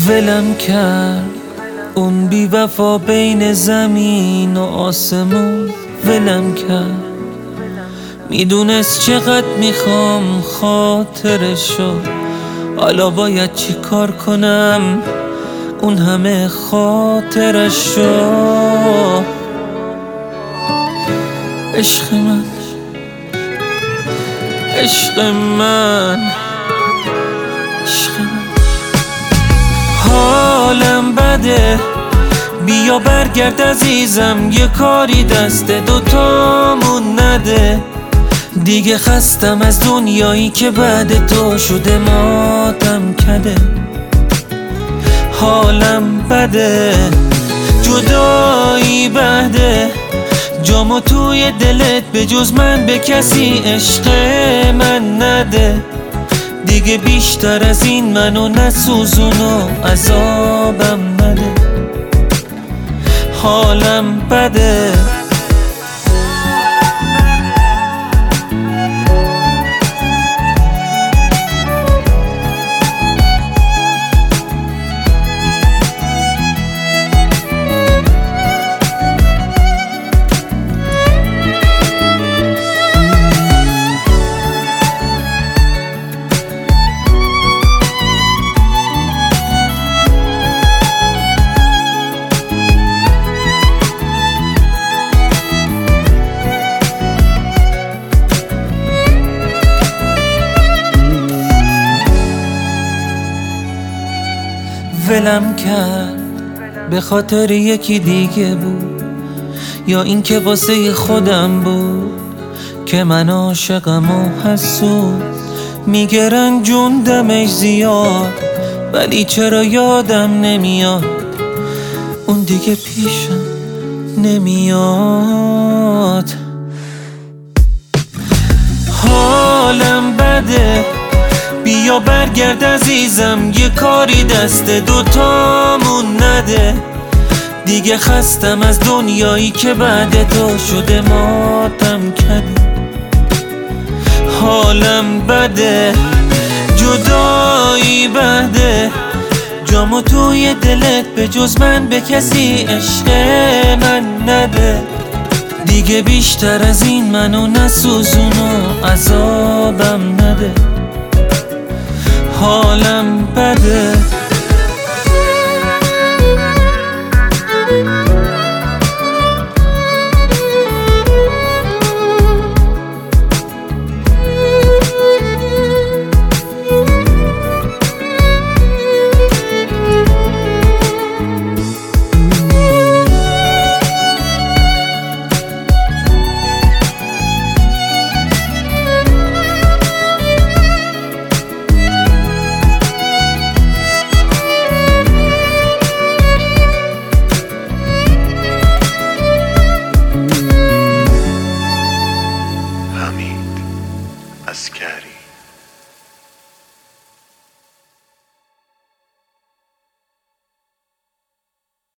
ولم کرد اون بی وفا بین زمین و آسمون، ولم کرد. میدونست چقدر میخوام خاطرشو، حالا باید چی کار کنم اون همه خاطرشو. عشق من، عشق من، عشق من. حالم بده، بیا برگرد عزیزم، یه کاری دست دوتامون نده. دیگه خستم از دنیایی که بعد تو شده ماتم کده. حالم بده، جدایی بده، جامو توی دلت به جز من به کسی عشق من نده. دیگه بیشتر از این منو نسوزون و عذابم نده. حالم بده. ولم کرد به خاطر یکی دیگه بود، یا اینکه واسه خودم بود که من عاشقم و حسود. میگه رنجوندمش زیاد، ولی چرا یادم نمیاد اون دیگه پیشم نمیاد. حالم بده، بیا برگرد عزیزم، یه کاری دست دوتامون نده. دیگه خستم از دنیایی که بعد تو شده ماتم کده. حالم بده، جدایی بده، جامو توی دلت به جز من به کسی عشق من نده. دیگه بیشتر از این منو نسوزون و عذابم نده. حالم بده. Askari.